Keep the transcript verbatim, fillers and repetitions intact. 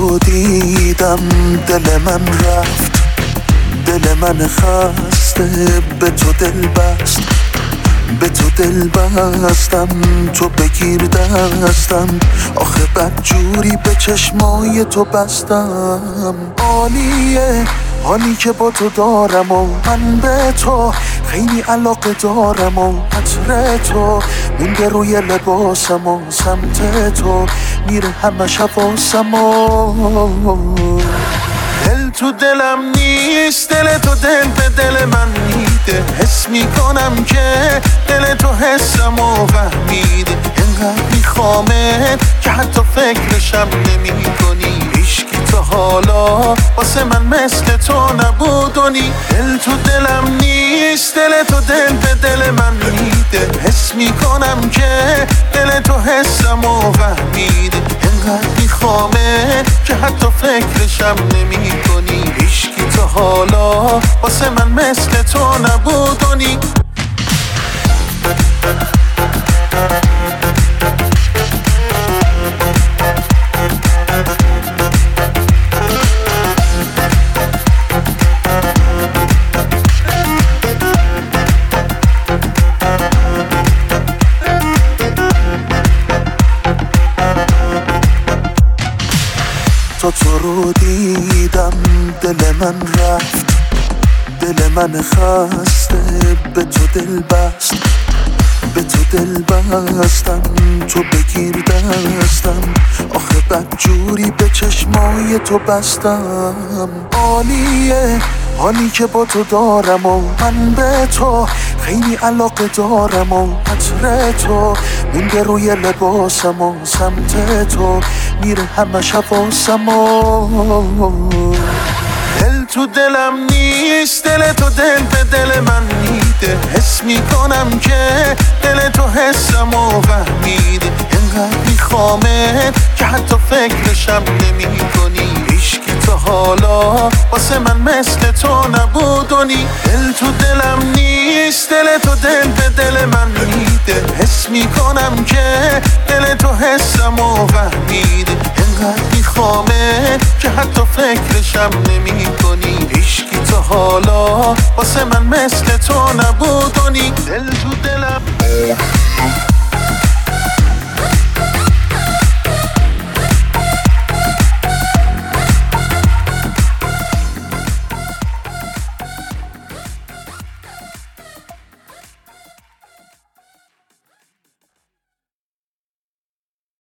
رو دیدم دل من رفت، دل من خسته به تو دل بست، به تو دل بستم، تو بگیر دستم، آخه بدجوری به چشمای تو بستم. عالیه حالی که با تو دارم و من به تو خیلی علاقه دارم و عطر تو مونده روی لباسم و سمت تو میره همه حواسم و دل تو دلم نیست، دل تو دل به دل من میده، حس میکنم که دل تو حسمو فهمیده، انقدر میخوامت که حتی فکرشم نمی کنی، هیچکی تا حالا واسه من مثل تو نبودونی. دل تو دلم نیست، دل تو دل به دل من میده، حس میکنم که دل تو حسمو فهمیده، انقدر میخوامت که حتی فکرشم نمی کنی، هیچکی تا حالا واسه من مثل تو نبودونی. تو تو رو دیدم دل من رفت، دل من خسته به تو دل بست، به تو دل بستم، تو بگیر دستم، آخه بدجوری به چشمای تو بستم. عالیه حالی که با تو دارم و من به تو خیلی علاقه دارم و عطر تو مونده روی لباسم و سمت تو میره همه حواسم و دل تو دلم نیست، دل تو دل به دل من میده، حس میکنم که دل تو حسمو فهمیده، انقدر میخوامت که حتی فکرشم نمی کنی، هیچکی تا حالا واسه من مثل تو نبودونی. دل تو دلم نیست، دل تو دل به دل من میده، حس میکنم که دل تو حسمو فهمیده، انقدر میخوامت که حتی فکرشم نمی کنی، هیچکی تا حالا واسه من مثل تو نبود.